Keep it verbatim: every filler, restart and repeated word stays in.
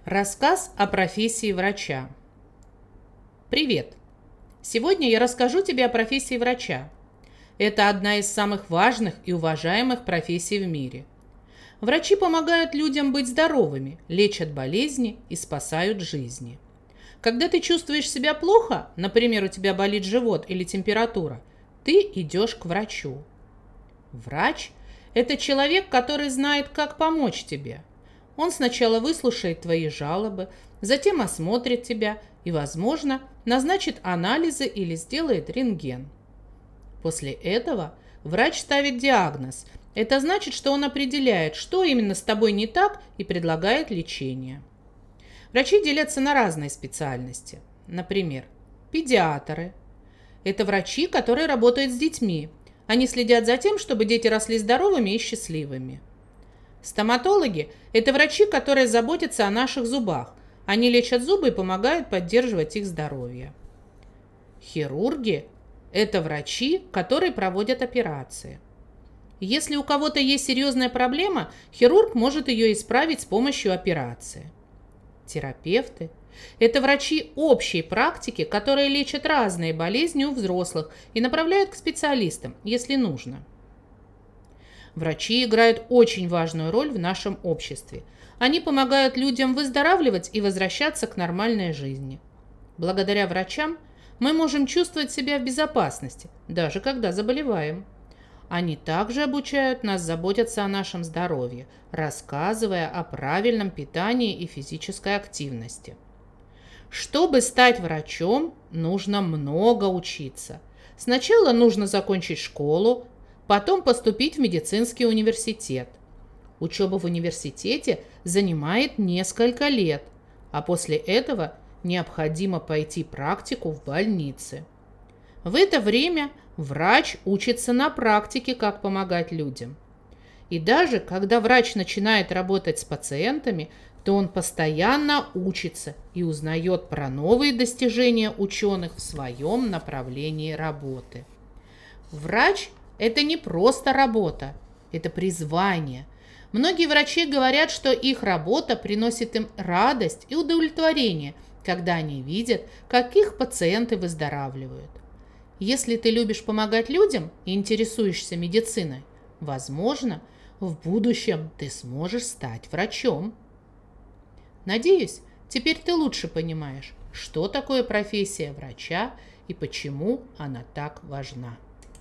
Рассказ о профессии врача. Привет! Сегодня я расскажу тебе о профессии врача. Это одна из самых важных и уважаемых профессий в мире. Врачи помогают людям быть здоровыми, лечат болезни и спасают жизни. Когда ты чувствуешь себя плохо, например, у тебя болит живот или температура, ты идешь к врачу. Врач – это человек, который знает, как помочь тебе. Он сначала выслушает твои жалобы, затем осмотрит тебя и, возможно, назначит анализы или сделает рентген. После этого врач ставит диагноз. Это значит, что он определяет, что именно с тобой не так, и предлагает лечение. Врачи делятся на разные специальности. Например, педиатры. Это врачи, которые работают с детьми. Они следят за тем, чтобы дети росли здоровыми и счастливыми. Стоматологи – это врачи, которые заботятся о наших зубах. Они лечат зубы и помогают поддерживать их здоровье. Хирурги – это врачи, которые проводят операции. Если у кого-то есть серьезная проблема, хирург может ее исправить с помощью операции. Терапевты – это врачи общей практики, которые лечат разные болезни у взрослых и направляют к специалистам, если нужно. Врачи играют очень важную роль в нашем обществе. Они помогают людям выздоравливать и возвращаться к нормальной жизни. Благодаря врачам мы можем чувствовать себя в безопасности, даже когда заболеваем. Они также обучают нас заботиться о нашем здоровье, рассказывая о правильном питании и физической активности. Чтобы стать врачом, нужно много учиться. Сначала нужно закончить школу, потом поступить в медицинский университет. Учеба в университете занимает несколько лет, а после этого необходимо пойти практику в больнице. В это время врач учится на практике, как помогать людям. И даже когда врач начинает работать с пациентами, то он постоянно учится и узнает про новые достижения ученых в своем направлении работы. Врач – это не просто работа, это призвание. Многие врачи говорят, что их работа приносит им радость и удовлетворение, когда они видят, как их пациенты выздоравливают. Если ты любишь помогать людям и интересуешься медициной, возможно, в будущем ты сможешь стать врачом. Надеюсь, теперь ты лучше понимаешь, что такое профессия врача и почему она так важна.